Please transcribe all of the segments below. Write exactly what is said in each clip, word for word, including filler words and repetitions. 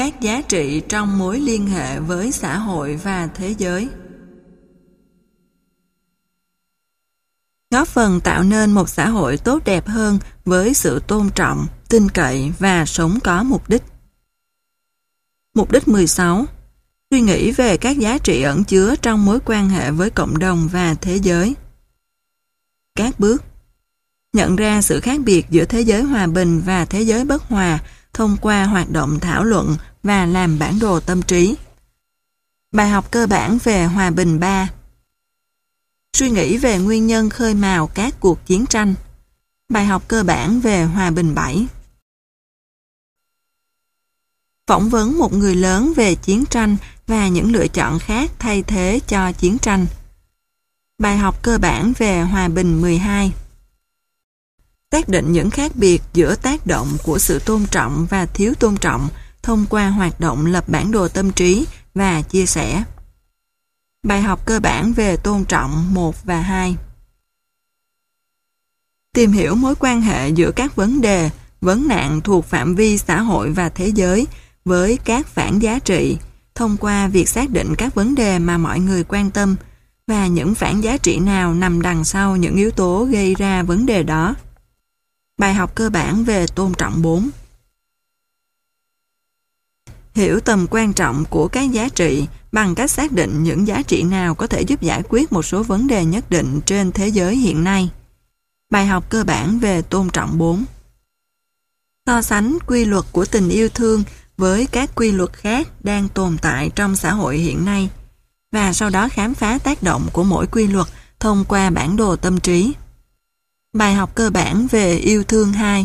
Các giá trị trong mối liên hệ với xã hội và thế giới. Góp phần tạo nên một xã hội tốt đẹp hơn với sự tôn trọng, tin cậy và sống có mục đích. Mục đích mười sáu. Suy nghĩ về các giá trị ẩn chứa trong mối quan hệ với cộng đồng và thế giới. Các bước. Nhận ra sự khác biệt giữa thế giới hòa bình và thế giới bất hòa thông qua hoạt động thảo luận và làm bản đồ tâm trí. Bài học cơ bản về hòa bình ba. Suy nghĩ về nguyên nhân khơi mào các cuộc chiến tranh. Bài học cơ bản về hòa bình bảy. Phỏng vấn một người lớn về chiến tranh và những lựa chọn khác thay thế cho chiến tranh. Bài học cơ bản về hòa bình mười hai. Xác định những khác biệt giữa tác động của sự tôn trọng và thiếu tôn trọng thông qua hoạt động lập bản đồ tâm trí và chia sẻ. Bài học cơ bản về tôn trọng một và hai. Tìm hiểu mối quan hệ giữa các vấn đề, vấn nạn thuộc phạm vi xã hội và thế giới với các phản giá trị thông qua việc xác định các vấn đề mà mọi người quan tâm và những phản giá trị nào nằm đằng sau những yếu tố gây ra vấn đề đó. Bài học cơ bản về tôn trọng bốn. Hiểu tầm quan trọng của các giá trị bằng cách xác định những giá trị nào có thể giúp giải quyết một số vấn đề nhất định trên thế giới hiện nay. Bài học cơ bản về tôn trọng bốn. So sánh quy luật của tình yêu thương với các quy luật khác đang tồn tại trong xã hội hiện nay và sau đó khám phá tác động của mỗi quy luật thông qua bản đồ tâm trí. Bài học cơ bản về yêu thương hai.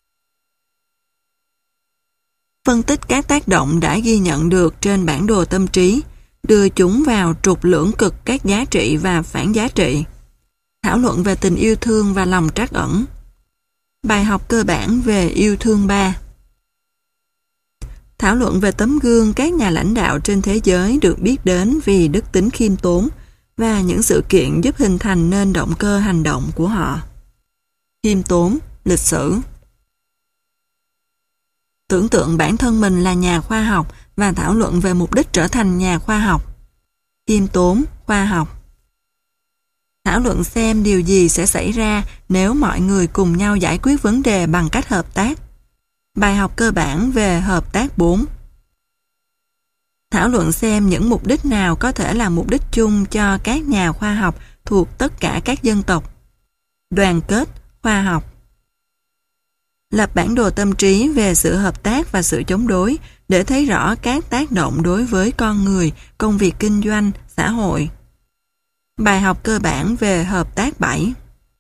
Phân tích các tác động đã ghi nhận được trên bản đồ tâm trí, đưa chúng vào trục lưỡng cực các giá trị và phản giá trị. Thảo luận về tình yêu thương và lòng trắc ẩn. Bài học cơ bản về yêu thương ba. Thảo luận về tấm gương các nhà lãnh đạo trên thế giới được biết đến vì đức tính khiêm tốn và những sự kiện giúp hình thành nên động cơ hành động của họ. Khiêm tốn, lịch sử. Tưởng tượng bản thân mình là nhà khoa học và thảo luận về mục đích trở thành nhà khoa học. Khiêm tốn, khoa học. Thảo luận xem điều gì sẽ xảy ra nếu mọi người cùng nhau giải quyết vấn đề bằng cách hợp tác. Bài học cơ bản về hợp tác bốn. Thảo luận xem những mục đích nào có thể là mục đích chung cho các nhà khoa học thuộc tất cả các dân tộc. Đoàn kết, khoa học. Lập bản đồ tâm trí về sự hợp tác và sự chống đối để thấy rõ các tác động đối với con người, công việc kinh doanh, xã hội. Bài học cơ bản về hợp tác bảy.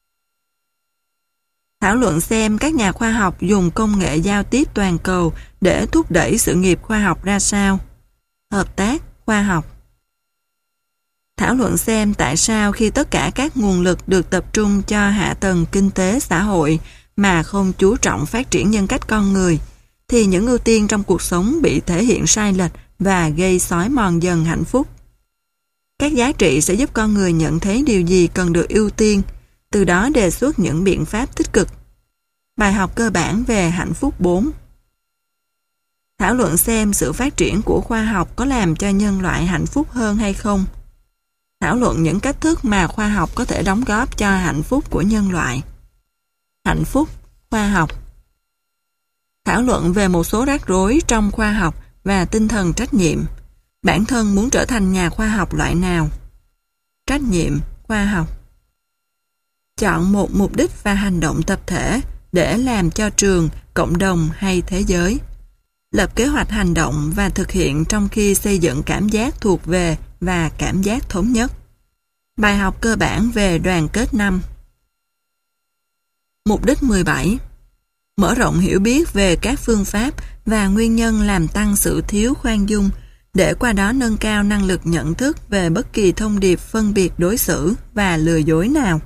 Thảo luận xem các nhà khoa học dùng công nghệ giao tiếp toàn cầu để thúc đẩy sự nghiệp khoa học ra sao. Hợp tác, khoa học. Thảo luận xem tại sao khi tất cả các nguồn lực được tập trung cho hạ tầng kinh tế xã hội mà không chú trọng phát triển nhân cách con người, thì những ưu tiên trong cuộc sống bị thể hiện sai lệch và gây xói mòn dần hạnh phúc. Các giá trị sẽ giúp con người nhận thấy điều gì cần được ưu tiên, từ đó đề xuất những biện pháp tích cực. Bài học cơ bản về hạnh phúc bốn. Thảo luận xem sự phát triển của khoa học có làm cho nhân loại hạnh phúc hơn hay không. Thảo luận những cách thức mà khoa học có thể đóng góp cho hạnh phúc của nhân loại. Hạnh phúc, khoa học. Thảo luận về một số rắc rối trong khoa học và tinh thần trách nhiệm. Bản thân muốn trở thành nhà khoa học loại nào? Trách nhiệm, khoa học. Chọn một mục đích và hành động tập thể để làm cho trường, cộng đồng hay thế giới. Lập kế hoạch hành động và thực hiện trong khi xây dựng cảm giác thuộc về và cảm giác thống nhất. Bài học cơ bản về đoàn kết năm. Mục đích mười bảy. Mở rộng hiểu biết về các phương pháp và nguyên nhân làm tăng sự thiếu khoan dung, để qua đó nâng cao năng lực nhận thức về bất kỳ thông điệp phân biệt đối xử và lừa dối nào.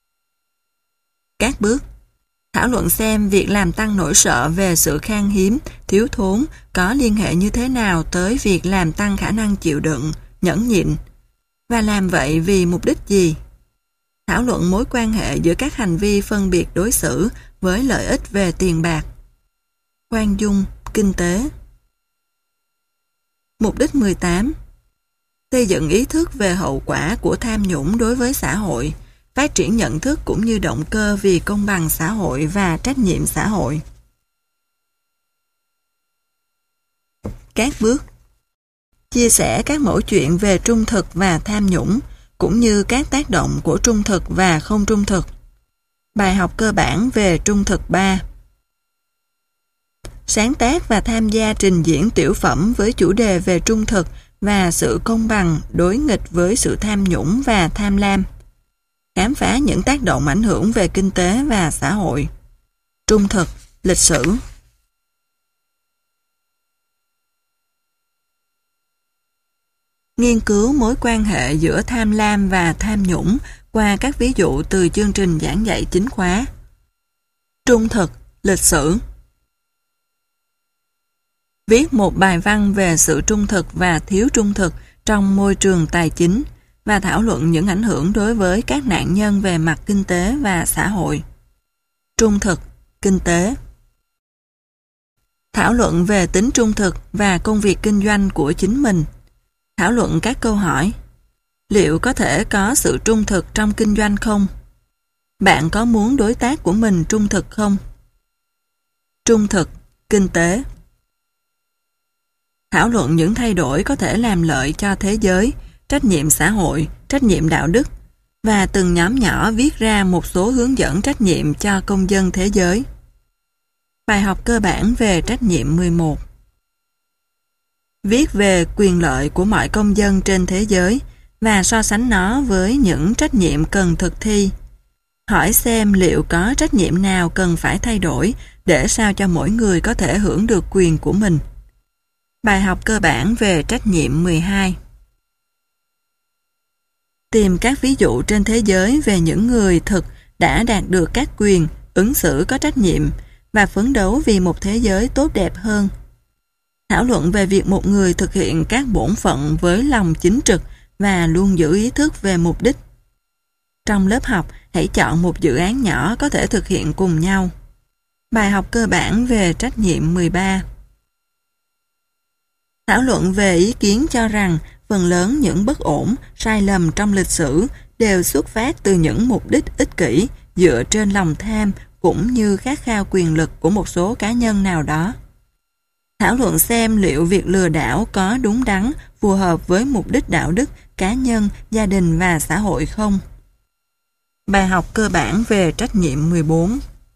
Các bước. Thảo luận xem việc làm tăng nỗi sợ về sự khan hiếm, thiếu thốn có liên hệ như thế nào tới việc làm tăng khả năng chịu đựng, nhẫn nhịn, và làm vậy vì mục đích gì. Thảo luận mối quan hệ giữa các hành vi phân biệt đối xử với lợi ích về tiền bạc. Khoan dung, kinh tế. Mục đích mười tám. Xây dựng ý thức về hậu quả của tham nhũng đối với xã hội, phát triển nhận thức cũng như động cơ vì công bằng xã hội và trách nhiệm xã hội. Các bước. Chia sẻ các mẫu chuyện về trung thực và tham nhũng, cũng như các tác động của trung thực và không trung thực. Bài học cơ bản về trung thực ba. Sáng tác và tham gia trình diễn tiểu phẩm với chủ đề về trung thực và sự công bằng đối nghịch với sự tham nhũng và tham lam. Khám phá những tác động ảnh hưởng về kinh tế và xã hội. Trung thực, lịch sử. Nghiên cứu mối quan hệ giữa tham lam và tham nhũng qua các ví dụ từ chương trình giảng dạy chính khóa. Trung thực, lịch sử. Viết một bài văn về sự trung thực và thiếu trung thực trong môi trường tài chính và thảo luận những ảnh hưởng đối với các nạn nhân về mặt kinh tế và xã hội. Trung thực, kinh tế. Thảo luận về tính trung thực và công việc kinh doanh của chính mình. Thảo luận các câu hỏi. Liệu có thể có sự trung thực trong kinh doanh không? Bạn có muốn đối tác của mình trung thực không? Trung thực, kinh tế. Thảo luận những thay đổi có thể làm lợi cho thế giới, trách nhiệm xã hội, trách nhiệm đạo đức, và từng nhóm nhỏ viết ra một số hướng dẫn trách nhiệm cho công dân thế giới. Bài học cơ bản về trách nhiệm mười một. Viết về quyền lợi của mọi công dân trên thế giới và so sánh nó với những trách nhiệm cần thực thi. Hỏi xem liệu có trách nhiệm nào cần phải thay đổi để sao cho mỗi người có thể hưởng được quyền của mình. Bài học cơ bản về trách nhiệm mười hai. Tìm các ví dụ trên thế giới về những người thực đã đạt được các quyền, ứng xử có trách nhiệm và phấn đấu vì một thế giới tốt đẹp hơn. Thảo luận về việc một người thực hiện các bổn phận với lòng chính trực và luôn giữ ý thức về mục đích. Trong lớp học, hãy chọn một dự án nhỏ có thể thực hiện cùng nhau. Bài học cơ bản về trách nhiệm mười ba. Thảo luận về ý kiến cho rằng phần lớn những bất ổn, sai lầm trong lịch sử đều xuất phát từ những mục đích ích kỷ dựa trên lòng tham cũng như khát khao quyền lực của một số cá nhân nào đó. Thảo luận xem liệu việc lừa đảo có đúng đắn, phù hợp với mục đích đạo đức, cá nhân, gia đình và xã hội không? Bài học cơ bản về trách nhiệm mười bốn.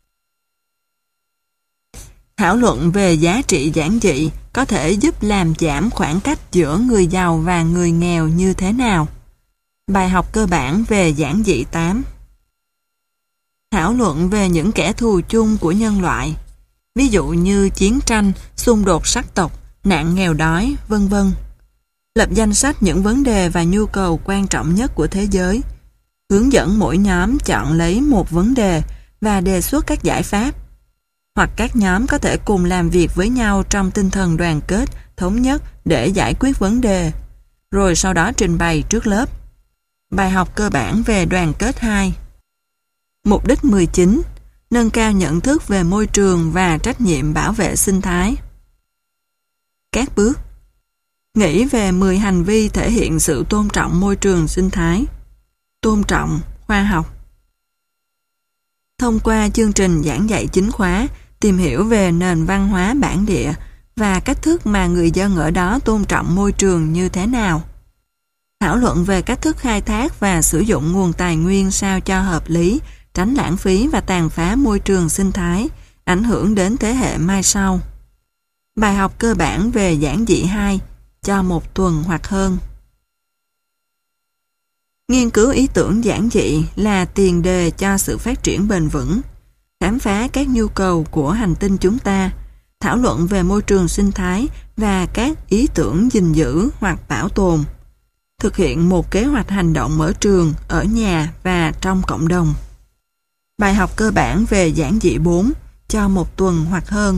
Thảo luận về giá trị giản dị có thể giúp làm giảm khoảng cách giữa người giàu và người nghèo như thế nào? Bài học cơ bản về giản dị tám. Thảo luận về những kẻ thù chung của nhân loại, ví dụ như chiến tranh, xung đột sắc tộc, nạn nghèo đói, vân vân. Lập danh sách những vấn đề và nhu cầu quan trọng nhất của thế giới. Hướng dẫn mỗi nhóm chọn lấy một vấn đề và đề xuất các giải pháp. Hoặc các nhóm có thể cùng làm việc với nhau trong tinh thần đoàn kết, thống nhất để giải quyết vấn đề, rồi sau đó trình bày trước lớp. Bài học cơ bản về đoàn kết hai. Mục đích mười chín. Nâng cao nhận thức về môi trường và trách nhiệm bảo vệ sinh thái. Các bước. Nghĩ về mười hành vi thể hiện sự tôn trọng môi trường sinh thái. Tôn trọng, khoa học. Thông qua chương trình giảng dạy chính khóa, tìm hiểu về nền văn hóa bản địa và cách thức mà người dân ở đó tôn trọng môi trường như thế nào. Thảo luận về cách thức khai thác và sử dụng nguồn tài nguyên sao cho hợp lý, tránh lãng phí và tàn phá môi trường sinh thái, ảnh hưởng đến thế hệ mai sau. Bài học cơ bản về giản dị hai, cho một tuần hoặc hơn. Nghiên cứu ý tưởng giản dị là tiền đề cho sự phát triển bền vững. Khám phá các nhu cầu của hành tinh chúng ta, thảo luận về môi trường sinh thái và các ý tưởng gìn giữ hoặc bảo tồn. Thực hiện một kế hoạch hành động ở trường, ở nhà và trong cộng đồng. Bài học cơ bản về giản dị bốn, cho một tuần hoặc hơn.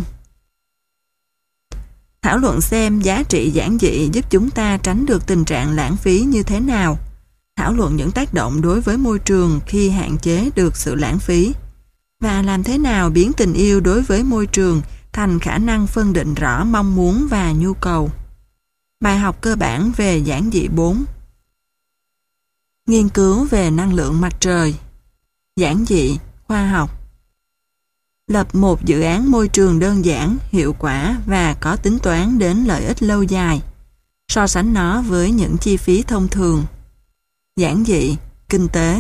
Thảo luận xem giá trị giản dị giúp chúng ta tránh được tình trạng lãng phí như thế nào. Thảo luận những tác động đối với môi trường khi hạn chế được sự lãng phí. Và làm thế nào biến tình yêu đối với môi trường thành khả năng phân định rõ mong muốn và nhu cầu. Bài học cơ bản về giản dị bốn. Nghiên cứu về năng lượng mặt trời. Giản dị, khoa học. Lập một dự án môi trường đơn giản, hiệu quả và có tính toán đến lợi ích lâu dài. So sánh nó với những chi phí thông thường. Giản dị, kinh tế.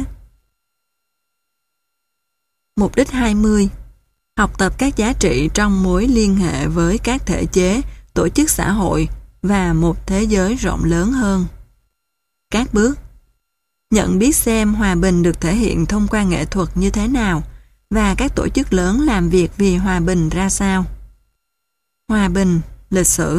Mục đích hai mươi. Học tập các giá trị trong mối liên hệ với các thể chế, tổ chức xã hội và một thế giới rộng lớn hơn. Các bước. Nhận biết xem hòa bình được thể hiện thông qua nghệ thuật như thế nào và các tổ chức lớn làm việc vì hòa bình ra sao. Hòa bình, lịch sử.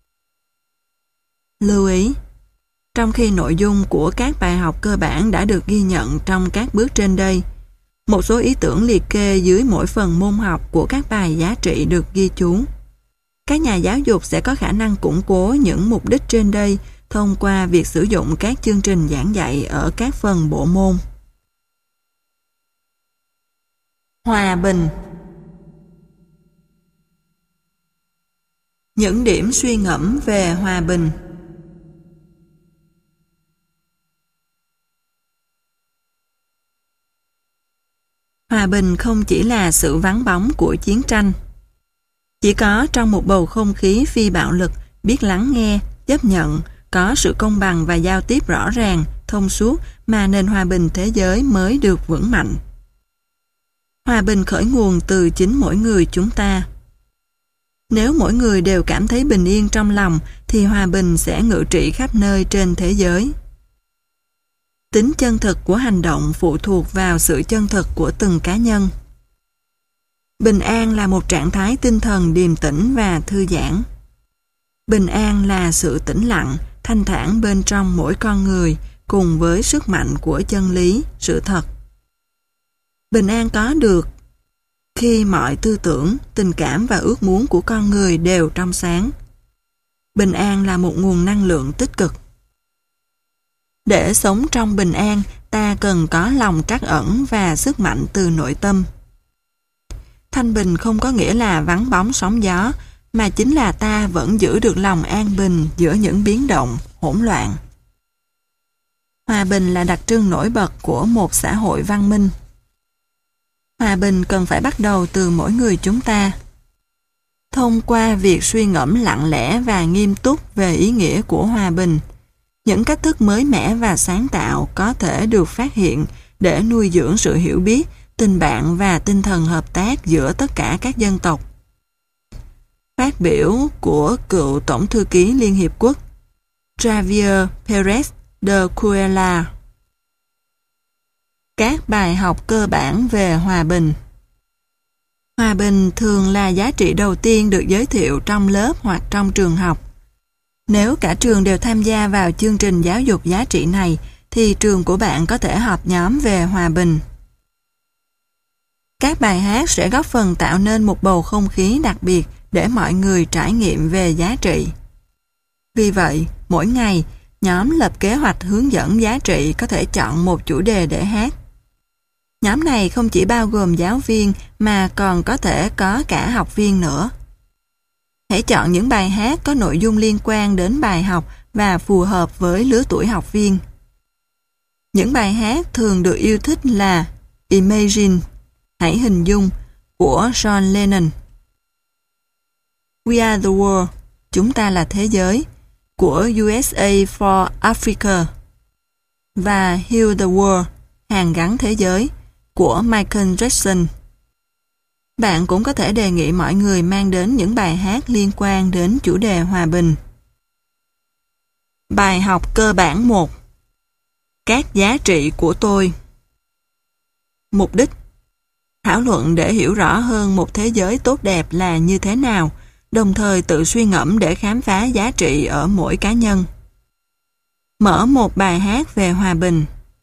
Lưu ý. Trong khi nội dung của các bài học cơ bản đã được ghi nhận trong các bước trên đây, một số ý tưởng liệt kê dưới mỗi phần môn học của các bài giá trị được ghi chú. Các nhà giáo dục sẽ có khả năng củng cố những mục đích trên đây thông qua việc sử dụng các chương trình giảng dạy ở các phần bộ môn. Hòa bình. Những điểm suy ngẫm về hòa bình. Hòa bình không chỉ là sự vắng bóng của chiến tranh. Chỉ có trong một bầu không khí phi bạo lực, biết lắng nghe, chấp nhận, có sự công bằng và giao tiếp rõ ràng, thông suốt mà nền hòa bình thế giới mới được vững mạnh. Hòa bình khởi nguồn từ chính mỗi người chúng ta. Nếu mỗi người đều cảm thấy bình yên trong lòng thì hòa bình sẽ ngự trị khắp nơi trên thế giới. Tính chân thực của hành động phụ thuộc vào sự chân thực của từng cá nhân. Bình an là một trạng thái tinh thần điềm tĩnh và thư giãn. Bình an là sự tĩnh lặng, thanh thản bên trong mỗi con người cùng với sức mạnh của chân lý, sự thật. Bình an có được khi mọi tư tưởng, tình cảm và ước muốn của con người đều trong sáng. Bình an là một nguồn năng lượng tích cực. Để sống trong bình an, ta cần có lòng trắc ẩn và sức mạnh từ nội tâm. Thanh bình không có nghĩa là vắng bóng sóng gió, mà chính là ta vẫn giữ được lòng an bình giữa những biến động, hỗn loạn. Hòa bình là đặc trưng nổi bật của một xã hội văn minh. Hòa bình cần phải bắt đầu từ mỗi người chúng ta. Thông qua việc suy ngẫm lặng lẽ và nghiêm túc về ý nghĩa của hòa bình, những cách thức mới mẻ và sáng tạo có thể được phát hiện để nuôi dưỡng sự hiểu biết, tình bạn và tinh thần hợp tác giữa tất cả các dân tộc. Phát biểu của cựu Tổng thư ký Liên Hiệp Quốc Javier Pérez de Cuellar. Các bài học cơ bản về hòa bình. Hòa bình thường là giá trị đầu tiên được giới thiệu trong lớp hoặc trong trường học. Nếu cả trường đều tham gia vào chương trình giáo dục giá trị này, thì trường của bạn có thể họp nhóm về hòa bình. Các bài hát sẽ góp phần tạo nên một bầu không khí đặc biệt để mọi người trải nghiệm về giá trị. Vì vậy, mỗi ngày, nhóm lập kế hoạch hướng dẫn giá trị có thể chọn một chủ đề để hát. Nhóm này không chỉ bao gồm giáo viên mà còn có thể có cả học viên nữa. Hãy chọn những bài hát có nội dung liên quan đến bài học và phù hợp với lứa tuổi học viên. Những bài hát thường được yêu thích là Imagine, Hãy hình dung, của John Lennon. We are the world, Chúng ta là thế giới, của u ét a for Africa. Và Heal the World, Hàn gắn thế giới, của Michael Jackson. Bạn cũng có thể đề nghị mọi người mang đến những bài hát liên quan đến chủ đề hòa bình. Bài học cơ bản một. Các giá trị của tôi. Mục đích. Thảo luận để hiểu rõ hơn một thế giới tốt đẹp là như thế nào, đồng thời tự suy ngẫm để khám phá giá trị ở mỗi cá nhân. Mở một bài hát về hòa bình.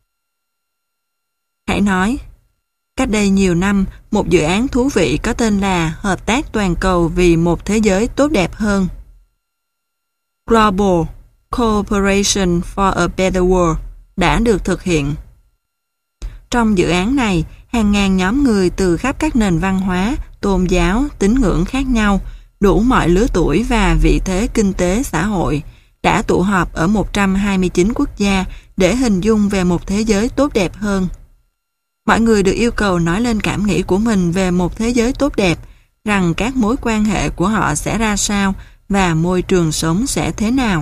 Hãy nói: cách đây nhiều năm, một dự án thú vị có tên là Hợp tác toàn cầu vì một thế giới tốt đẹp hơn. Global Cooperation for a Better World đã được thực hiện. Trong dự án này, hàng ngàn nhóm người từ khắp các nền văn hóa, tôn giáo, tín ngưỡng khác nhau, đủ mọi lứa tuổi và vị thế kinh tế xã hội, đã tụ họp ở một trăm hai mươi chín quốc gia để hình dung về một thế giới tốt đẹp hơn. Mọi người được yêu cầu nói lên cảm nghĩ của mình về một thế giới tốt đẹp, rằng các mối quan hệ của họ sẽ ra sao và môi trường sống sẽ thế nào.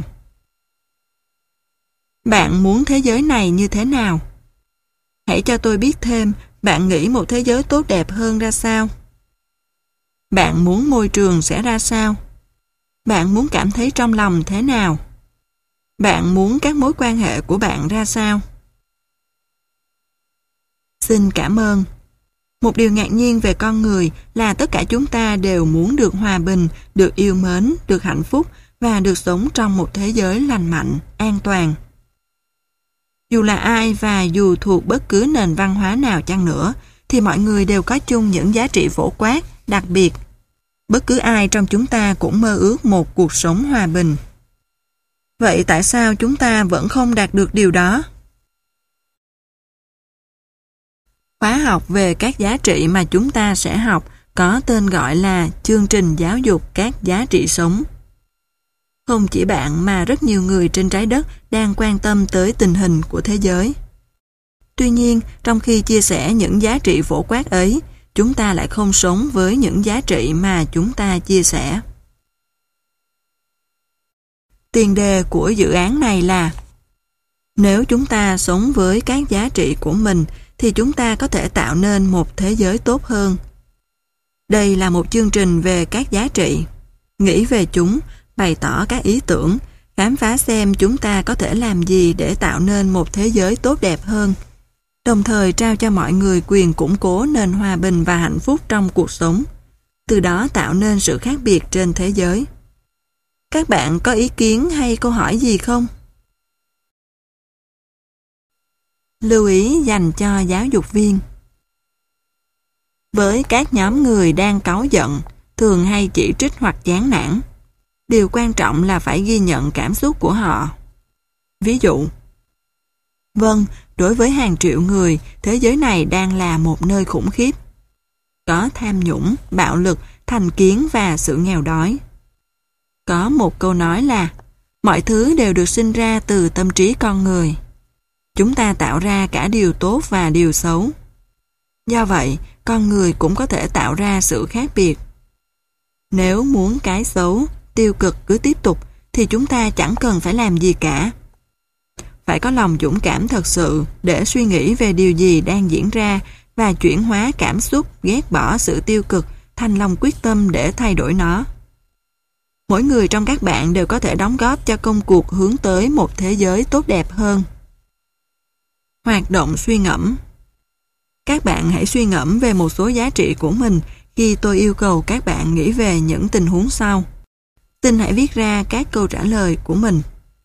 Bạn muốn thế giới này như thế nào? Hãy cho tôi biết thêm, bạn nghĩ một thế giới tốt đẹp hơn ra sao? Bạn muốn môi trường sẽ ra sao? Bạn muốn cảm thấy trong lòng thế nào? Bạn muốn các mối quan hệ của bạn ra sao? Xin cảm ơn. Một điều ngạc nhiên về con người là tất cả chúng ta đều muốn được hòa bình, được yêu mến, được hạnh phúc và được sống trong một thế giới lành mạnh, an toàn. Dù là ai và dù thuộc bất cứ nền văn hóa nào chăng nữa, thì mọi người đều có chung những giá trị phổ quát, đặc biệt. Bất cứ ai trong chúng ta cũng mơ ước một cuộc sống hòa bình. Vậy tại sao chúng ta vẫn không đạt được điều đó? Khóa học về các giá trị mà chúng ta sẽ học có tên gọi là chương trình giáo dục các giá trị sống. Không chỉ bạn mà rất nhiều người trên trái đất đang quan tâm tới tình hình của thế giới. Tuy nhiên, trong khi chia sẻ những giá trị phổ quát ấy, chúng ta lại không sống với những giá trị mà chúng ta chia sẻ. Tiền đề của dự án này là: nếu chúng ta sống với các giá trị của mình thì chúng ta có thể tạo nên một thế giới tốt hơn. Đây là một chương trình về các giá trị. Nghĩ về chúng, bày tỏ các ý tưởng, khám phá xem chúng ta có thể làm gì để tạo nên một thế giới tốt đẹp hơn, đồng thời trao cho mọi người quyền củng cố nền hòa bình và hạnh phúc trong cuộc sống, từ đó tạo nên sự khác biệt trên thế giới. Các bạn có ý kiến hay câu hỏi gì không? Lưu ý dành cho giáo dục viên. Với các nhóm người đang cáu giận, thường hay chỉ trích hoặc chán nản, điều quan trọng là phải ghi nhận cảm xúc của họ. Ví dụ: vâng, đối với hàng triệu người, thế giới này đang là một nơi khủng khiếp. Có tham nhũng, bạo lực, thành kiến và sự nghèo đói. Có một câu nói là: mọi thứ đều được sinh ra từ tâm trí con người. Chúng ta tạo ra cả điều tốt và điều xấu. Do vậy, con người cũng có thể tạo ra sự khác biệt. Nếu muốn cái xấu, tiêu cực cứ tiếp tục, thì chúng ta chẳng cần phải làm gì cả. Phải có lòng dũng cảm thật sự để suy nghĩ về điều gì đang diễn ra và chuyển hóa cảm xúc ghét bỏ sự tiêu cực thành lòng quyết tâm để thay đổi nó. Mỗi người trong các bạn đều có thể đóng góp cho công cuộc hướng tới một thế giới tốt đẹp hơn. Hoạt động suy ngẫm. Các bạn hãy suy ngẫm về một số giá trị của mình khi tôi yêu cầu các bạn nghĩ về những tình huống sau. Xin hãy viết ra các câu trả lời của mình.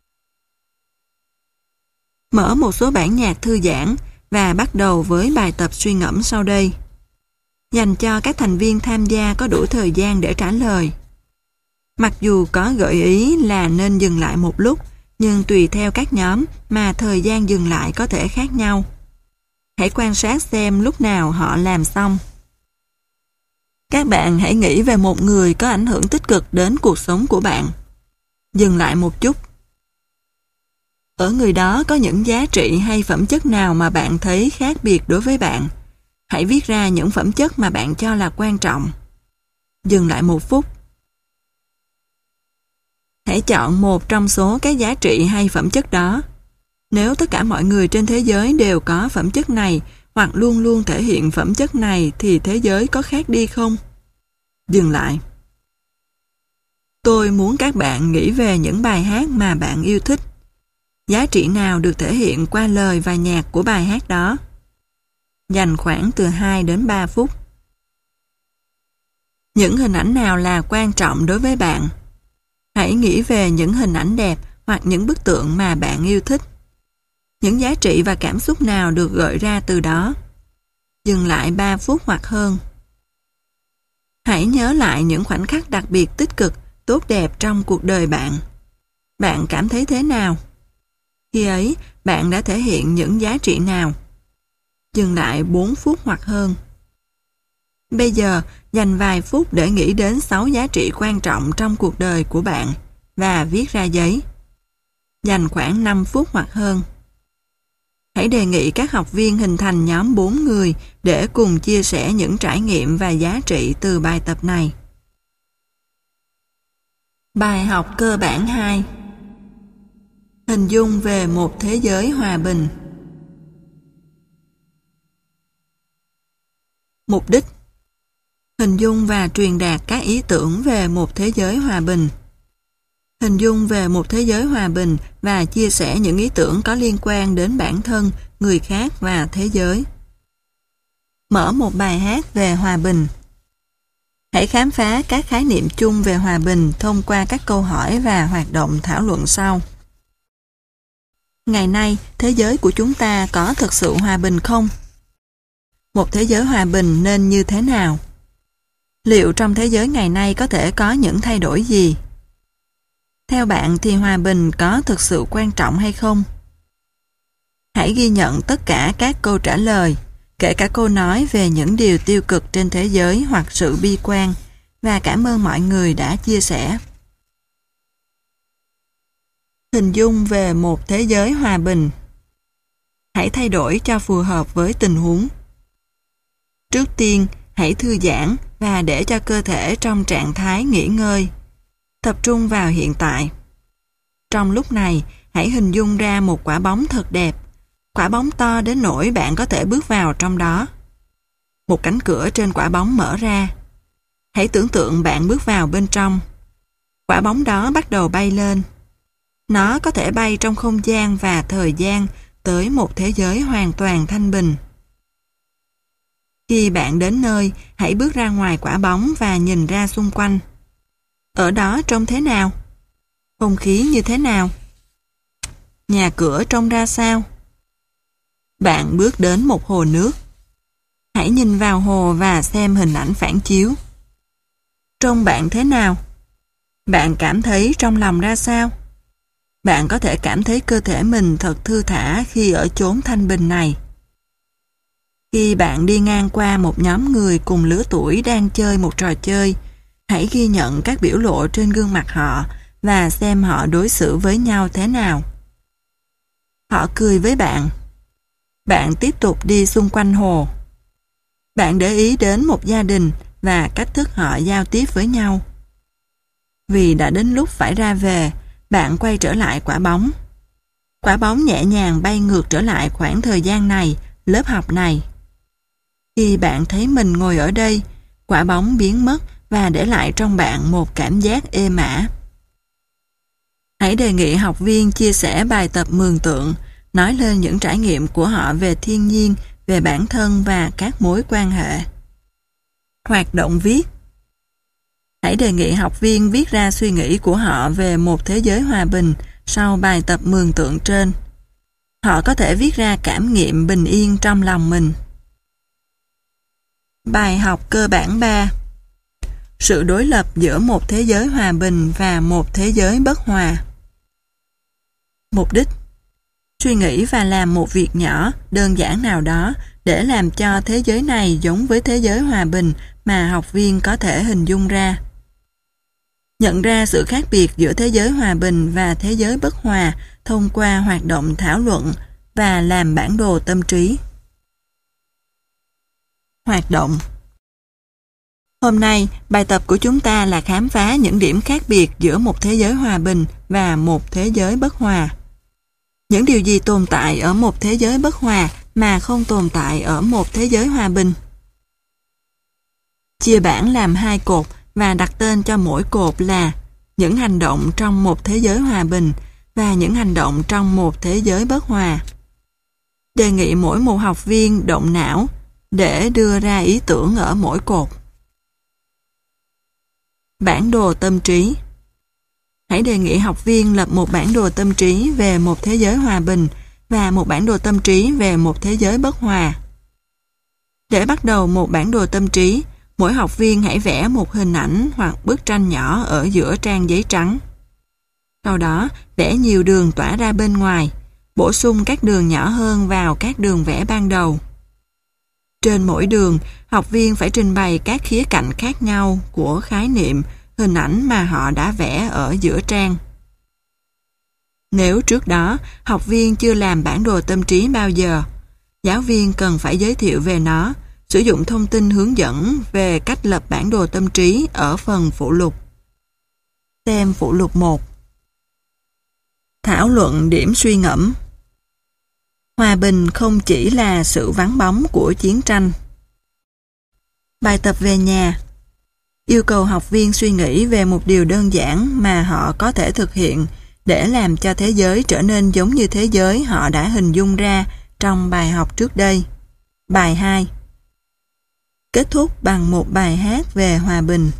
Mở một số bản nhạc thư giãn và bắt đầu với bài tập suy ngẫm sau đây. Dành cho các thành viên tham gia có đủ thời gian để trả lời. Mặc dù có gợi ý là nên dừng lại một lúc, nhưng tùy theo các nhóm mà thời gian dừng lại có thể khác nhau. Hãy quan sát xem lúc nào họ làm xong. Các bạn hãy nghĩ về một người có ảnh hưởng tích cực đến cuộc sống của bạn. Dừng lại một chút. Ở người đó có những giá trị hay phẩm chất nào mà bạn thấy khác biệt đối với bạn? Hãy viết ra những phẩm chất mà bạn cho là quan trọng. Dừng lại một phút. Hãy chọn một trong số các giá trị hay phẩm chất đó. Nếu tất cả mọi người trên thế giới đều có phẩm chất này hoặc luôn luôn thể hiện phẩm chất này thì thế giới có khác đi không? Dừng lại. Tôi muốn các bạn nghĩ về những bài hát mà bạn yêu thích. Giá trị nào được thể hiện qua lời và nhạc của bài hát đó? Dành khoảng từ hai đến ba phút. Những hình ảnh nào là quan trọng đối với bạn? Hãy nghĩ về những hình ảnh đẹp hoặc những bức tượng mà bạn yêu thích. Những giá trị và cảm xúc nào được gợi ra từ đó? Dừng lại ba phút hoặc hơn. Hãy nhớ lại những khoảnh khắc đặc biệt tích cực, tốt đẹp trong cuộc đời bạn. Bạn cảm thấy thế nào? Khi ấy, bạn đã thể hiện những giá trị nào? Dừng lại bốn phút hoặc hơn. Bây giờ, dành vài phút để nghĩ đến sáu giá trị quan trọng trong cuộc đời của bạn và viết ra giấy. dành khoảng năm phút hoặc hơn. Hãy đề nghị các học viên hình thành nhóm bốn người để cùng chia sẻ những trải nghiệm và giá trị từ bài tập này. Bài học cơ bản hai. Hình dung về một thế giới hòa bình. Mục đích: hình dung và truyền đạt các ý tưởng về một thế giới hòa bình. Hình dung về một thế giới hòa bình và chia sẻ những ý tưởng có liên quan đến bản thân, người khác và thế giới. Mở một bài hát về hòa bình. Hãy khám phá các khái niệm chung về hòa bình thông qua các câu hỏi và hoạt động thảo luận sau. Ngày nay, thế giới của chúng ta có thực sự hòa bình không? Một thế giới hòa bình nên như thế nào? Liệu trong thế giới ngày nay có thể có những thay đổi gì? Theo bạn thì hòa bình có thực sự quan trọng hay không? Hãy ghi nhận tất cả các câu trả lời, kể cả câu nói về những điều tiêu cực trên thế giới hoặc sự bi quan, và cảm ơn mọi người đã chia sẻ. Hình dung về một thế giới hòa bình. Hãy thay đổi cho phù hợp với tình huống. Trước tiên, hãy thư giãn và để cho cơ thể trong trạng thái nghỉ ngơi. Tập trung vào hiện tại. Trong lúc này, hãy hình dung ra một quả bóng thật đẹp. Quả bóng to đến nỗi bạn có thể bước vào trong đó. Một cánh cửa trên quả bóng mở ra. Hãy tưởng tượng bạn bước vào bên trong. Quả bóng đó bắt đầu bay lên. Nó có thể bay trong không gian và thời gian tới một thế giới hoàn toàn thanh bình. Khi bạn đến nơi, hãy bước ra ngoài quả bóng và nhìn ra xung quanh. Ở đó trông thế nào? Không khí như thế nào? Nhà cửa trông ra sao? Bạn bước đến một hồ nước. Hãy nhìn vào hồ và xem hình ảnh phản chiếu. Trông bạn thế nào? Bạn cảm thấy trong lòng ra sao? Bạn có thể cảm thấy cơ thể mình thật thư thả khi ở chốn thanh bình này. Khi bạn đi ngang qua một nhóm người cùng lứa tuổi đang chơi một trò chơi, hãy ghi nhận các biểu lộ trên gương mặt họ và xem họ đối xử với nhau thế nào. Họ cười với bạn. Bạn tiếp tục đi xung quanh hồ. Bạn để ý đến một gia đình và cách thức họ giao tiếp với nhau. Vì đã đến lúc phải ra về, bạn quay trở lại quả bóng. Quả bóng nhẹ nhàng bay ngược trở lại khoảng thời gian này, lớp học này. Khi bạn thấy mình ngồi ở đây, quả bóng biến mất và để lại trong bạn một cảm giác êm ả. Hãy đề nghị học viên chia sẻ bài tập mường tượng, nói lên những trải nghiệm của họ về thiên nhiên, về bản thân và các mối quan hệ. Hoạt động viết. Hãy đề nghị học viên viết ra suy nghĩ của họ về một thế giới hòa bình sau bài tập mường tượng trên. Họ có thể viết ra cảm nghiệm bình yên trong lòng mình. Bài học cơ bản ba. Sự đối lập giữa một thế giới hòa bình và một thế giới bất hòa. Mục đích: suy nghĩ và làm một việc nhỏ, đơn giản nào đó để làm cho thế giới này giống với thế giới hòa bình mà học viên có thể hình dung ra. Nhận ra sự khác biệt giữa thế giới hòa bình và thế giới bất hòa thông qua hoạt động thảo luận và làm bản đồ tâm trí. Hoạt động. Hôm nay, bài tập của chúng ta là khám phá những điểm khác biệt giữa một thế giới hòa bình và một thế giới bất hòa. Những điều gì tồn tại ở một thế giới bất hòa mà không tồn tại ở một thế giới hòa bình? Chia bảng làm hai cột và đặt tên cho mỗi cột là những hành động trong một thế giới hòa bình và những hành động trong một thế giới bất hòa. Đề nghị mỗi một học viên động não để đưa ra ý tưởng ở mỗi cột. Bản đồ tâm trí. Hãy đề nghị học viên lập một bản đồ tâm trí về một thế giới hòa bình và một bản đồ tâm trí về một thế giới bất hòa. Để bắt đầu một bản đồ tâm trí, mỗi học viên hãy vẽ một hình ảnh hoặc bức tranh nhỏ ở giữa trang giấy trắng. Sau đó, vẽ nhiều đường tỏa ra bên ngoài, bổ sung các đường nhỏ hơn vào các đường vẽ ban đầu. Trên mỗi đường, học viên phải trình bày các khía cạnh khác nhau của khái niệm, hình ảnh mà họ đã vẽ ở giữa trang. Nếu trước đó học viên chưa làm bản đồ tâm trí bao giờ, giáo viên cần phải giới thiệu về nó, sử dụng thông tin hướng dẫn về cách lập bản đồ tâm trí ở phần phụ lục. Xem phụ lục một. Thảo luận điểm suy ngẫm. Hòa bình không chỉ là sự vắng bóng của chiến tranh. Bài tập về nhà. Yêu cầu học viên suy nghĩ về một điều đơn giản mà họ có thể thực hiện để làm cho thế giới trở nên giống như thế giới họ đã hình dung ra trong bài học trước đây. Bài hai. Kết thúc bằng một bài hát về hòa bình.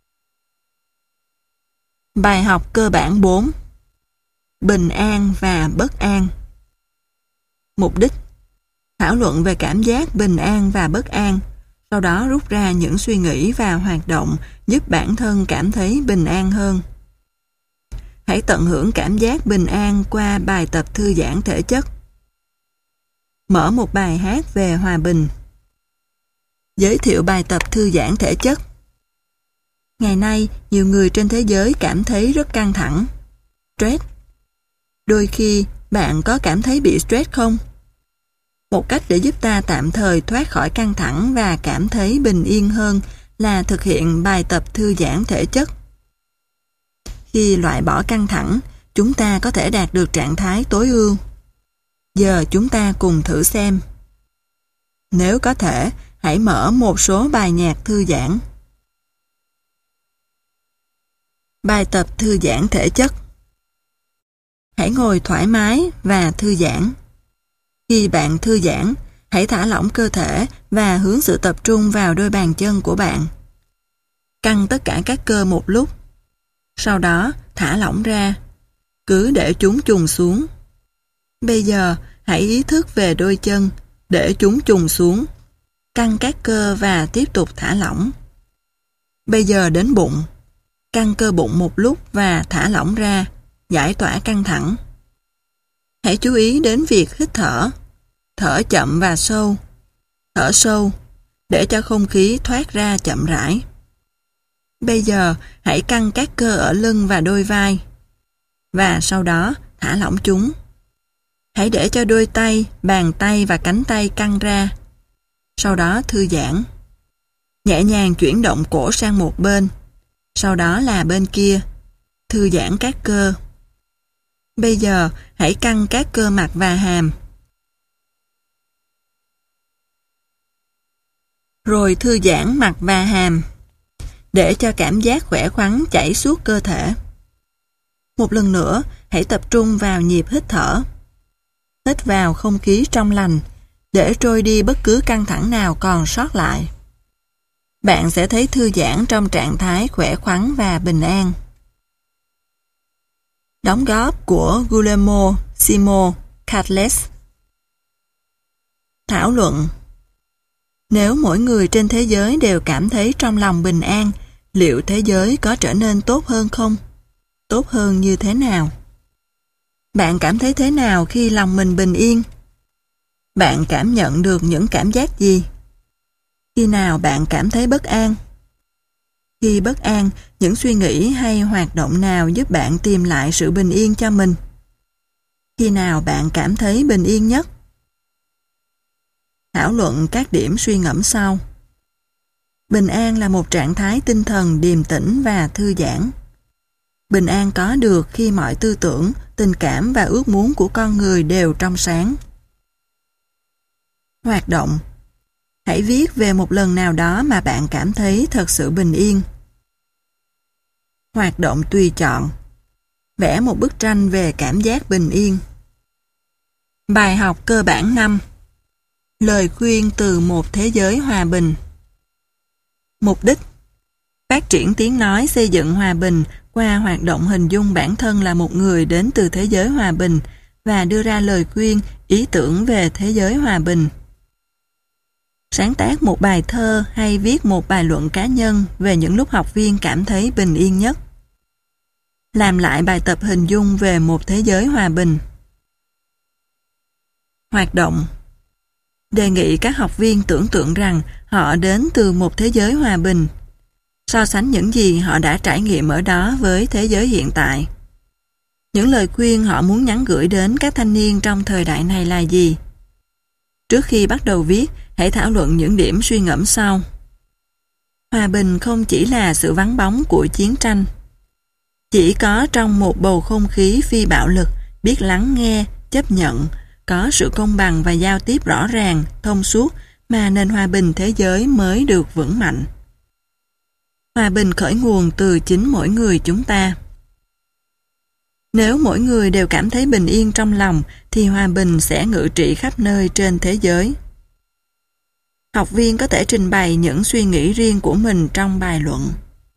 Bài học cơ bản bốn. Bình an và bất an. Mục đích: thảo luận về cảm giác bình an và bất an, sau đó rút ra những suy nghĩ và hoạt động giúp bản thân cảm thấy bình an hơn. Hãy tận hưởng cảm giác bình an qua bài tập thư giãn thể chất. Mở một bài hát về hòa bình. Giới thiệu bài tập thư giãn thể chất. Ngày nay, nhiều người trên thế giới cảm thấy rất căng thẳng. Stress. Đôi khi, bạn có cảm thấy bị stress không? Một cách để giúp ta tạm thời thoát khỏi căng thẳng và cảm thấy bình yên hơn là thực hiện bài tập thư giãn thể chất. Khi loại bỏ căng thẳng, chúng ta có thể đạt được trạng thái tối ưu. Giờ chúng ta cùng thử xem. Nếu có thể, hãy mở một số bài nhạc thư giãn. Bài tập thư giãn thể chất. Hãy ngồi thoải mái và thư giãn. Khi bạn thư giãn, hãy thả lỏng cơ thể và hướng sự tập trung vào đôi bàn chân của bạn. Căng tất cả các cơ một lúc. Sau đó, thả lỏng ra. Cứ để chúng chùng xuống. Bây giờ, hãy ý thức về đôi chân, để chúng chùng xuống. Căng các cơ và tiếp tục thả lỏng. Bây giờ đến bụng. Căng cơ bụng một lúc và thả lỏng ra, giải tỏa căng thẳng. Hãy chú ý đến việc hít thở. Thở chậm và sâu. Thở sâu, để cho không khí thoát ra chậm rãi. Bây giờ, hãy căng các cơ ở lưng và đôi vai. Và sau đó, thả lỏng chúng. Hãy để cho đôi tay, bàn tay và cánh tay căng ra. Sau đó thư giãn. Nhẹ nhàng chuyển động cổ sang một bên. Sau đó là bên kia. Thư giãn các cơ. Bây giờ, hãy căng các cơ mặt và hàm. Rồi thư giãn mặt và hàm. Để cho cảm giác khỏe khoắn chảy suốt cơ thể. Một lần nữa, hãy tập trung vào nhịp hít thở. Hít vào không khí trong lành, để trôi đi bất cứ căng thẳng nào còn sót lại. Bạn sẽ thấy thư giãn trong trạng thái khỏe khoắn và bình an. Đóng góp của Guillermo Simo Carles. Thảo luận. Nếu mỗi người trên thế giới đều cảm thấy trong lòng bình an, liệu thế giới có trở nên tốt hơn không? Tốt hơn như thế nào? Bạn cảm thấy thế nào khi lòng mình bình yên? Bạn cảm nhận được những cảm giác gì? Khi nào bạn cảm thấy bất an? Khi bất an, những suy nghĩ hay hoạt động nào giúp bạn tìm lại sự bình yên cho mình? Khi nào bạn cảm thấy bình yên nhất? Thảo luận các điểm suy ngẫm sau. Bình an là một trạng thái tinh thần điềm tĩnh và thư giãn. Bình an có được khi mọi tư tưởng, tình cảm và ước muốn của con người đều trong sáng. Hoạt động. Hãy viết về một lần nào đó mà bạn cảm thấy thật sự bình yên. Hoạt động tùy chọn. Vẽ một bức tranh về cảm giác bình yên. Bài học cơ bản năm. Lời khuyên từ một thế giới hòa bình. Mục đích: phát triển tiếng nói xây dựng hòa bình qua hoạt động hình dung bản thân là một người đến từ thế giới hòa bình và đưa ra lời khuyên, ý tưởng về thế giới hòa bình. Sáng tác một bài thơ hay viết một bài luận cá nhân về những lúc học viên cảm thấy bình yên nhất. Làm lại bài tập hình dung về một thế giới hòa bình. Hoạt động. Đề nghị các học viên tưởng tượng rằng họ đến từ một thế giới hòa bình. So sánh những gì họ đã trải nghiệm ở đó với thế giới hiện tại. Những lời khuyên họ muốn nhắn gửi đến các thanh niên trong thời đại này là gì? Trước khi bắt đầu viết, hãy thảo luận những điểm suy ngẫm sau. Hòa bình không chỉ là sự vắng bóng của chiến tranh. Chỉ có trong một bầu không khí phi bạo lực, biết lắng nghe, chấp nhận, có sự công bằng và giao tiếp rõ ràng, thông suốt mà nền hòa bình thế giới mới được vững mạnh. Hòa bình khởi nguồn từ chính mỗi người chúng ta. Nếu mỗi người đều cảm thấy bình yên trong lòng thì hòa bình sẽ ngự trị khắp nơi trên thế giới. Học viên có thể trình bày những suy nghĩ riêng của mình trong bài luận.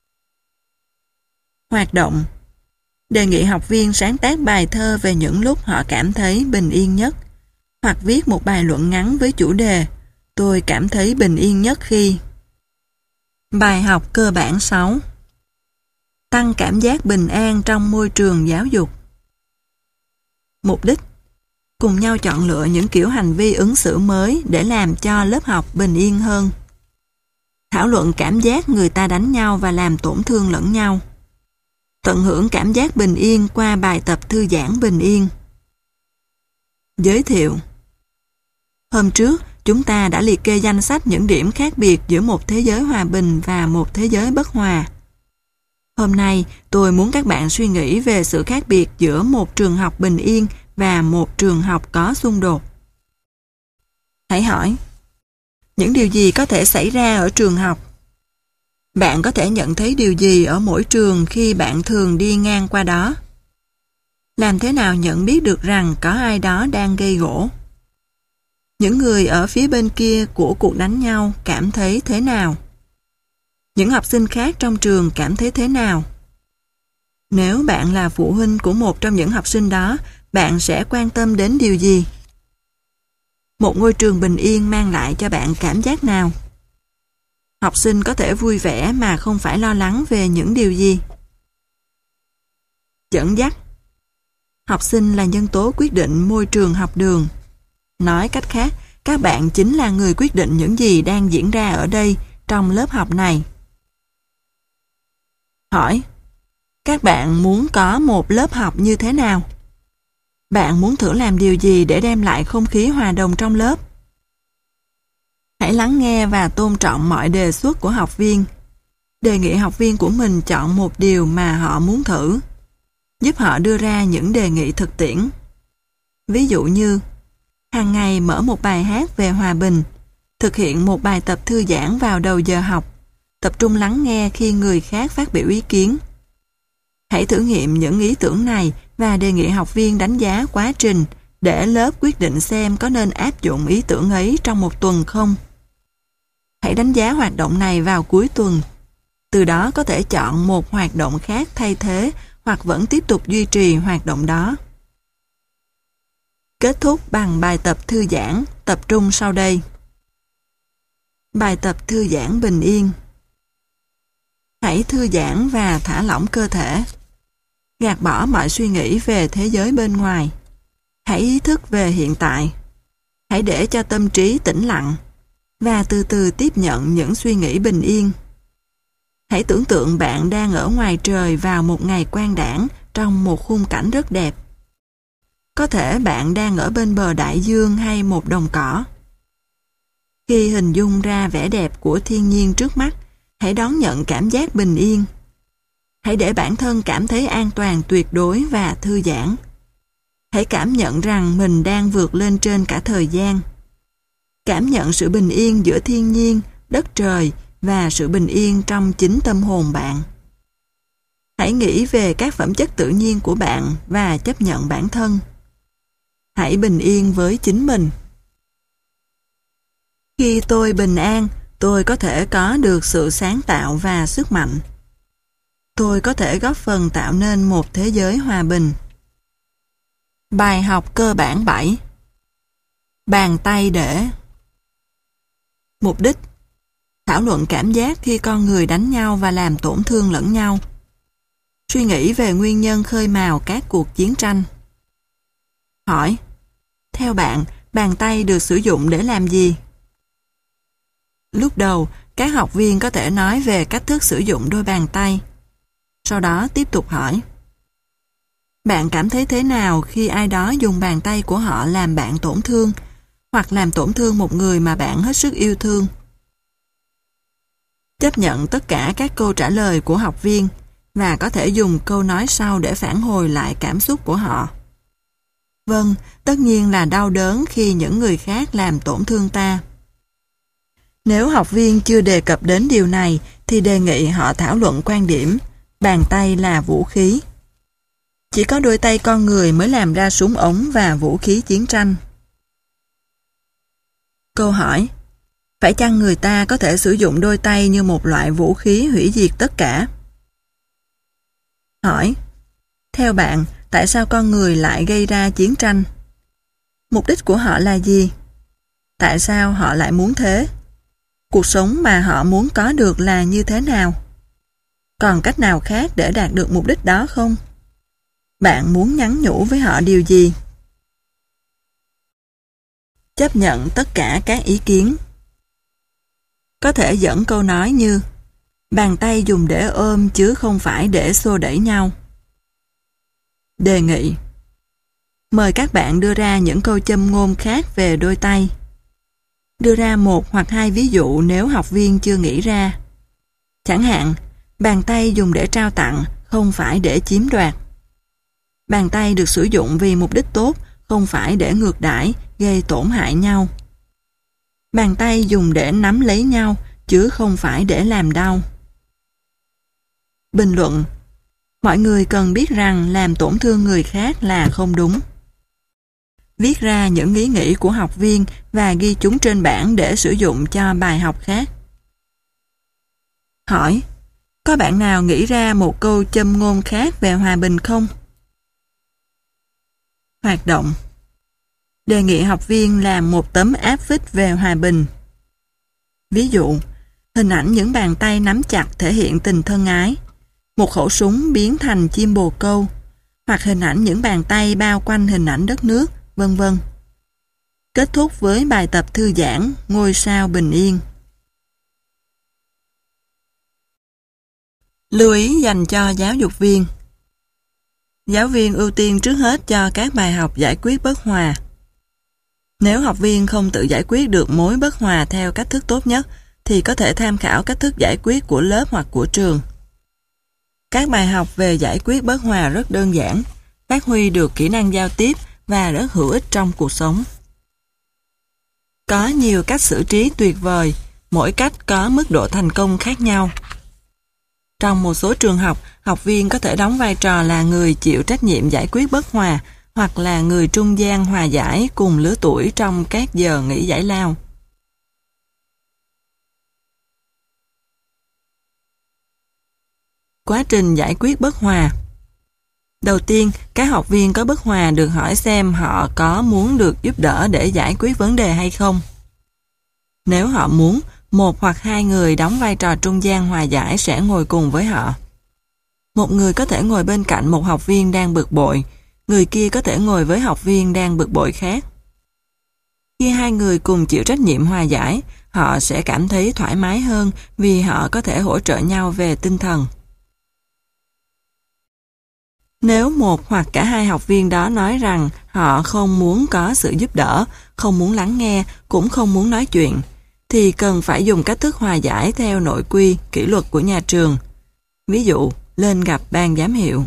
Hoạt động. Đề nghị học viên sáng tác bài thơ về những lúc họ cảm thấy bình yên nhất, hoặc viết một bài luận ngắn với chủ đề "Tôi cảm thấy bình yên nhất khi". Bài học cơ bản sáu. Tăng cảm giác bình an trong môi trường giáo dục. Mục đích: cùng nhau chọn lựa những kiểu hành vi ứng xử mới để làm cho lớp học bình yên hơn. Thảo luận cảm giác người ta đánh nhau và làm tổn thương lẫn nhau. Tận hưởng cảm giác bình yên qua bài tập thư giãn bình yên. Giới thiệu. Hôm trước, chúng ta đã liệt kê danh sách những điểm khác biệt giữa một thế giới hòa bình và một thế giới bất hòa. Hôm nay, tôi muốn các bạn suy nghĩ về sự khác biệt giữa một trường học bình yên và một trường học có xung đột. Hãy hỏi, những điều gì có thể xảy ra ở trường học? Bạn có thể nhận thấy điều gì ở mỗi trường khi bạn thường đi ngang qua đó? Làm thế nào nhận biết được rằng có ai đó đang gây gổ? Những người ở phía bên kia của cuộc đánh nhau cảm thấy thế nào? Những học sinh khác trong trường cảm thấy thế nào? Nếu bạn là phụ huynh của một trong những học sinh đó, bạn sẽ quan tâm đến điều gì? Một ngôi trường bình yên mang lại cho bạn cảm giác nào? Học sinh có thể vui vẻ mà không phải lo lắng về những điều gì? Dẫn dắt. Học sinh là nhân tố quyết định môi trường học đường. Nói cách khác, các bạn chính là người quyết định những gì đang diễn ra ở đây, trong lớp học này. Hỏi, các bạn muốn có một lớp học như thế nào? Bạn muốn thử làm điều gì để đem lại không khí hòa đồng trong lớp? Hãy lắng nghe và tôn trọng mọi đề xuất của học viên. Đề nghị học viên của mình chọn một điều mà họ muốn thử. Giúp họ đưa ra những đề nghị thực tiễn. Ví dụ như, hàng ngày mở một bài hát về hòa bình, thực hiện một bài tập thư giãn vào đầu giờ học, tập trung lắng nghe khi người khác phát biểu ý kiến. Hãy thử nghiệm những ý tưởng này và đề nghị học viên đánh giá quá trình để lớp quyết định xem có nên áp dụng ý tưởng ấy trong một tuần không. Hãy đánh giá hoạt động này vào cuối tuần. Từ đó có thể chọn một hoạt động khác thay thế hoặc vẫn tiếp tục duy trì hoạt động đó. Kết thúc bằng bài tập thư giãn, tập trung sau đây. Bài tập thư giãn bình yên. Hãy thư giãn và thả lỏng cơ thể. Gạt bỏ mọi suy nghĩ về thế giới bên ngoài. Hãy ý thức về hiện tại. Hãy để cho tâm trí tĩnh lặng và từ từ tiếp nhận những suy nghĩ bình yên. Hãy tưởng tượng bạn đang ở ngoài trời vào một ngày quang đãng trong một khung cảnh rất đẹp. Có thể bạn đang ở bên bờ đại dương hay một đồng cỏ. Khi hình dung ra vẻ đẹp của thiên nhiên trước mắt, hãy đón nhận cảm giác bình yên. Hãy để bản thân cảm thấy an toàn tuyệt đối và thư giãn. Hãy cảm nhận rằng mình đang vượt lên trên cả thời gian. Cảm nhận sự bình yên giữa thiên nhiên, đất trời và sự bình yên trong chính tâm hồn bạn. Hãy nghĩ về các phẩm chất tự nhiên của bạn và chấp nhận bản thân. Hãy bình yên với chính mình. Khi tôi bình an, tôi có thể có được sự sáng tạo và sức mạnh. Tôi có thể góp phần tạo nên một thế giới hòa bình. Bài học cơ bản bảy. Bàn tay để. Mục đích: thảo luận cảm giác khi con người đánh nhau và làm tổn thương lẫn nhau. Suy nghĩ về nguyên nhân khơi mào các cuộc chiến tranh. Hỏi, theo bạn, bàn tay được sử dụng để làm gì? Lúc đầu, các học viên có thể nói về cách thức sử dụng đôi bàn tay. Sau đó tiếp tục hỏi, Bạn cảm thấy thế nào khi ai đó dùng bàn tay của họ làm bạn tổn thương, hoặc làm tổn thương một người mà bạn hết sức yêu thương? Chấp nhận tất cả các câu trả lời của học viên và có thể dùng câu nói sau để phản hồi lại cảm xúc của họ. Vâng, tất nhiên là đau đớn khi những người khác làm tổn thương ta. Nếu học viên chưa đề cập đến điều này thì đề nghị họ thảo luận quan điểm bàn tay là vũ khí. Chỉ có đôi tay con người mới làm ra súng ống và vũ khí chiến tranh. Câu hỏi: phải chăng người ta có thể sử dụng đôi tay như một loại vũ khí hủy diệt tất cả? Hỏi: theo bạn, tại sao con người lại gây ra chiến tranh? Mục đích của họ là gì? Tại sao họ lại muốn thế? Cuộc sống mà họ muốn có được là như thế nào? Còn cách nào khác để đạt được mục đích đó không? Bạn muốn nhắn nhủ với họ điều gì? Chấp nhận tất cả các ý kiến. Có thể dẫn câu nói như: bàn tay dùng để ôm chứ không phải để xô đẩy nhau. Đề nghị: mời các bạn đưa ra những câu châm ngôn khác về đôi tay. Đưa ra một hoặc hai ví dụ nếu học viên chưa nghĩ ra. Chẳng hạn, bàn tay dùng để trao tặng, không phải để chiếm đoạt. Bàn tay được sử dụng vì mục đích tốt, không phải để ngược đãi, gây tổn hại nhau. Bàn tay dùng để nắm lấy nhau, chứ không phải để làm đau. Bình luận: mọi người cần biết rằng làm tổn thương người khác là không đúng. Viết ra những ý nghĩ của học viên và ghi chúng trên bảng để sử dụng cho bài học khác. Hỏi: có bạn nào nghĩ ra một câu châm ngôn khác về hòa bình không? Hoạt động: đề nghị học viên làm một tấm áp phích về hòa bình. Ví dụ, hình ảnh những bàn tay nắm chặt thể hiện tình thân ái, một khẩu súng biến thành chim bồ câu, hoặc hình ảnh những bàn tay bao quanh hình ảnh đất nước, vân vân. Kết thúc với bài tập thư giãn Ngôi sao bình yên. Lưu ý dành cho giáo dục viên. Giáo viên ưu tiên trước hết cho các bài học giải quyết bất hòa. Nếu học viên không tự giải quyết được mối bất hòa theo cách thức tốt nhất, thì có thể tham khảo cách thức giải quyết của lớp hoặc của trường. Các bài học về giải quyết bất hòa rất đơn giản, phát huy được kỹ năng giao tiếp và rất hữu ích trong cuộc sống. Có nhiều cách xử trí tuyệt vời, mỗi cách có mức độ thành công khác nhau. Trong một số trường học, học viên có thể đóng vai trò là người chịu trách nhiệm giải quyết bất hòa hoặc là người trung gian hòa giải cùng lứa tuổi trong các giờ nghỉ giải lao. Quá trình giải quyết bất hòa. Đầu tiên, các học viên có bất hòa được hỏi xem họ có muốn được giúp đỡ để giải quyết vấn đề hay không. Nếu họ muốn, một hoặc hai người đóng vai trò trung gian hòa giải sẽ ngồi cùng với họ. Một người có thể ngồi bên cạnh một học viên đang bực bội, người kia có thể ngồi với học viên đang bực bội khác. Khi hai người cùng chịu trách nhiệm hòa giải, họ sẽ cảm thấy thoải mái hơn vì họ có thể hỗ trợ nhau về tinh thần. Nếu một hoặc cả hai học viên đó nói rằng họ không muốn có sự giúp đỡ, không muốn lắng nghe, cũng không muốn nói chuyện, thì cần phải dùng cách thức hòa giải theo nội quy, kỷ luật của nhà trường. Ví dụ, lên gặp ban giám hiệu.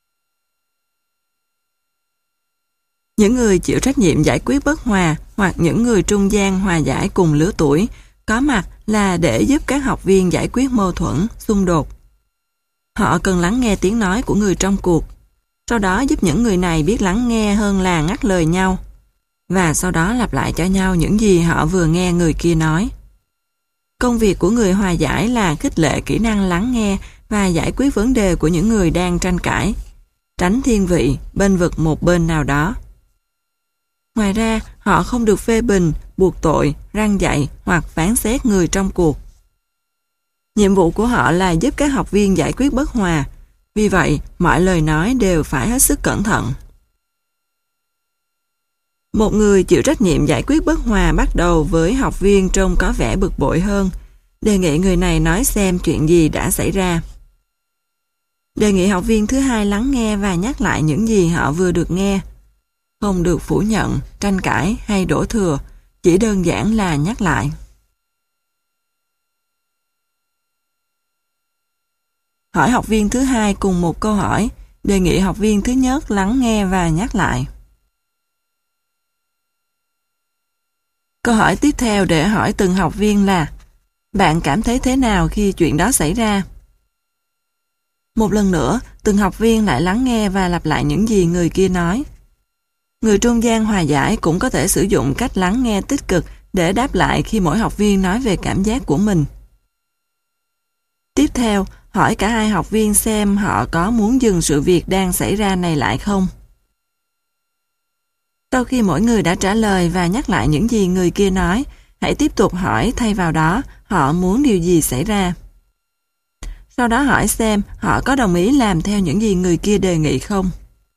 Những người chịu trách nhiệm giải quyết bất hòa hoặc những người trung gian hòa giải cùng lứa tuổi có mặt là để giúp các học viên giải quyết mâu thuẫn, xung đột. Họ cần lắng nghe tiếng nói của người trong cuộc, sau đó giúp những người này biết lắng nghe hơn là ngắt lời nhau, và sau đó lặp lại cho nhau những gì họ vừa nghe người kia nói. Công việc của người hòa giải là khích lệ kỹ năng lắng nghe và giải quyết vấn đề của những người đang tranh cãi, tránh thiên vị, bênh vực một bên nào đó. Ngoài ra, họ không được phê bình, buộc tội, răn dạy hoặc phán xét người trong cuộc. Nhiệm vụ của họ là giúp các học viên giải quyết bất hòa, vì vậy mọi lời nói đều phải hết sức cẩn thận. Một người chịu trách nhiệm giải quyết bất hòa bắt đầu với học viên trông có vẻ bực bội hơn, đề nghị người này nói xem chuyện gì đã xảy ra. Đề nghị học viên thứ hai lắng nghe và nhắc lại những gì họ vừa được nghe. Không được phủ nhận, tranh cãi hay đổ thừa, chỉ đơn giản là nhắc lại. Hỏi học viên thứ hai cùng một câu hỏi, đề nghị học viên thứ nhất lắng nghe và nhắc lại. Câu hỏi tiếp theo để hỏi từng học viên là: bạn cảm thấy thế nào khi chuyện đó xảy ra? Một lần nữa, từng học viên lại lắng nghe và lặp lại những gì người kia nói. Người trung gian hòa giải cũng có thể sử dụng cách lắng nghe tích cực để đáp lại khi mỗi học viên nói về cảm giác của mình. Tiếp theo, hỏi cả hai học viên xem họ có muốn dừng sự việc đang xảy ra này lại không. Sau khi mỗi người đã trả lời và nhắc lại những gì người kia nói, hãy tiếp tục hỏi thay vào đó họ muốn điều gì xảy ra. Sau đó hỏi xem họ có đồng ý làm theo những gì người kia đề nghị không.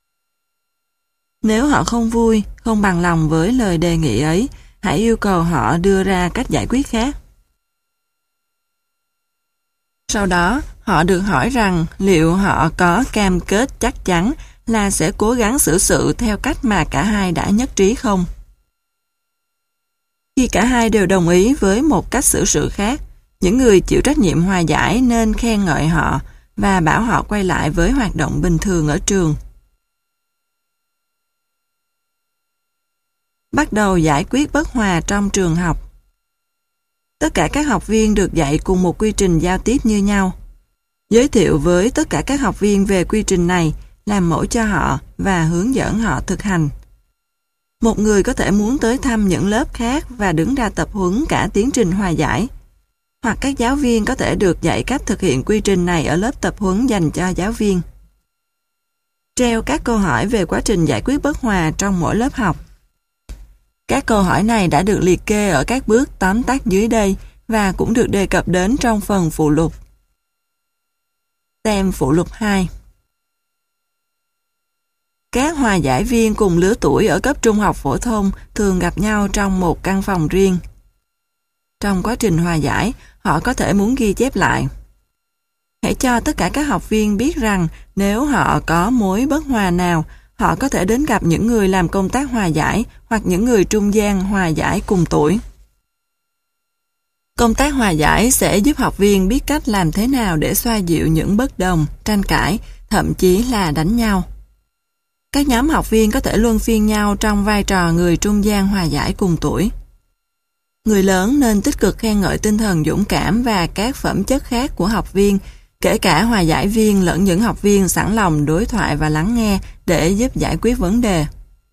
Nếu họ không vui, không bằng lòng với lời đề nghị ấy, hãy yêu cầu họ đưa ra cách giải quyết khác. Sau đó, họ được hỏi rằng liệu họ có cam kết chắc chắn là sẽ cố gắng xử sự theo cách mà cả hai đã nhất trí không. Khi cả hai đều đồng ý với một cách xử sự khác, những người chịu trách nhiệm hòa giải nên khen ngợi họ và bảo họ quay lại với hoạt động bình thường ở trường. Bắt đầu giải quyết bất hòa trong trường học. Tất cả các học viên được dạy cùng một quy trình giao tiếp như nhau. Giới thiệu với tất cả các học viên về quy trình này, làm mẫu cho họ và hướng dẫn họ thực hành. Một người có thể muốn tới thăm những lớp khác và đứng ra tập huấn cả tiến trình hòa giải. Hoặc các giáo viên có thể được dạy cách thực hiện quy trình này ở lớp tập huấn dành cho giáo viên. Treo các câu hỏi về quá trình giải quyết bất hòa trong mỗi lớp học. Các câu hỏi này đã được liệt kê ở các bước tóm tắt dưới đây và cũng được đề cập đến trong phần phụ lục. Xem phụ lục hai. Các hòa giải viên cùng lứa tuổi ở cấp trung học phổ thông thường gặp nhau trong một căn phòng riêng. Trong quá trình hòa giải, họ có thể muốn ghi chép lại. Hãy cho tất cả các học viên biết rằng nếu họ có mối bất hòa nào, họ có thể đến gặp những người làm công tác hòa giải hoặc những người trung gian hòa giải cùng tuổi. Công tác hòa giải sẽ giúp học viên biết cách làm thế nào để xoa dịu những bất đồng, tranh cãi, thậm chí là đánh nhau. Các nhóm học viên có thể luân phiên nhau trong vai trò người trung gian hòa giải cùng tuổi. Người lớn nên tích cực khen ngợi tinh thần dũng cảm và các phẩm chất khác của học viên, kể cả hòa giải viên lẫn những học viên sẵn lòng đối thoại và lắng nghe để giúp giải quyết vấn đề.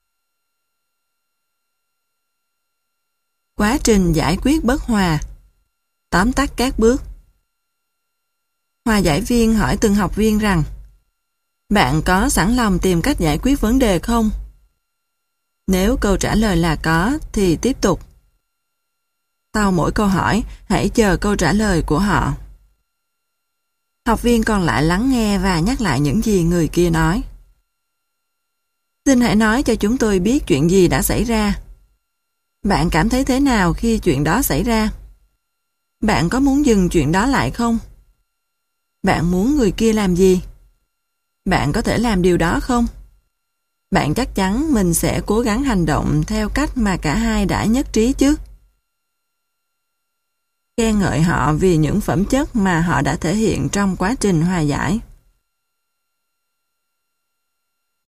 Quá trình giải quyết bất hòa. Tóm tắt các bước. Hòa giải viên hỏi từng học viên rằng: bạn có sẵn lòng tìm cách giải quyết vấn đề không? Nếu câu trả lời là có, thì tiếp tục. Sau mỗi câu hỏi, hãy chờ câu trả lời của họ. Học viên còn lại lắng nghe và nhắc lại những gì người kia nói. Xin hãy nói cho chúng tôi biết chuyện gì đã xảy ra. Bạn cảm thấy thế nào khi chuyện đó xảy ra? Bạn có muốn dừng chuyện đó lại không? Bạn muốn người kia làm gì? Bạn có thể làm điều đó không? Bạn chắc chắn mình sẽ cố gắng hành động theo cách mà cả hai đã nhất trí chứ? Khen ngợi họ vì những phẩm chất mà họ đã thể hiện trong quá trình hòa giải.